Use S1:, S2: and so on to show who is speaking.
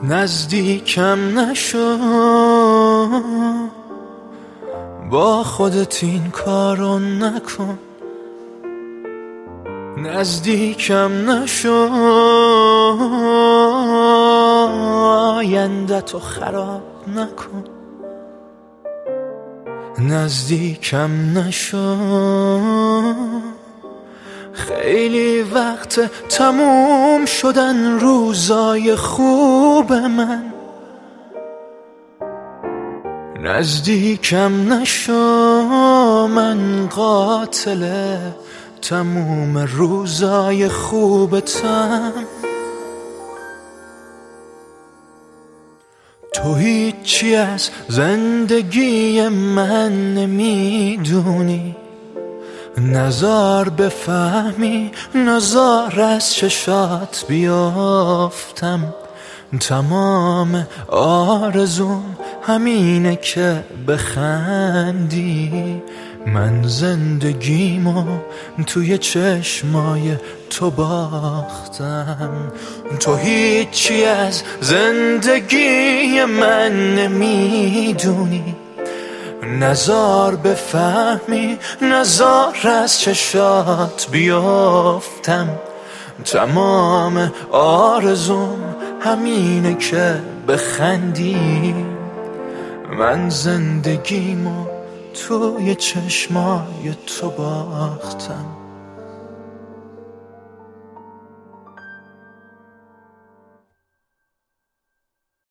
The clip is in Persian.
S1: نزدیکم نشو، با خودت این کارو نکن. نزدیکم نشو، آینده تو خراب نکن. نزدیکم نشو، خیلی وقت تموم شدن روزای خوب من. نزدیکم نشو، من قاتل تموم روزای خوبتم. تو هیچی از زندگی من نمیدونی، نزار بفهمی، نزار از چشات بیافتم. تمام آرزوم همینه که بخندی. من زندگیمو توی چشمای تو باختم. تو هیچی از زندگی من نمیدونی، نزار بفهمی، نزار از چشات بیافتم. تمام آرزوم همینه که بخندی. من زندگیمو توی چشمای تو باختم.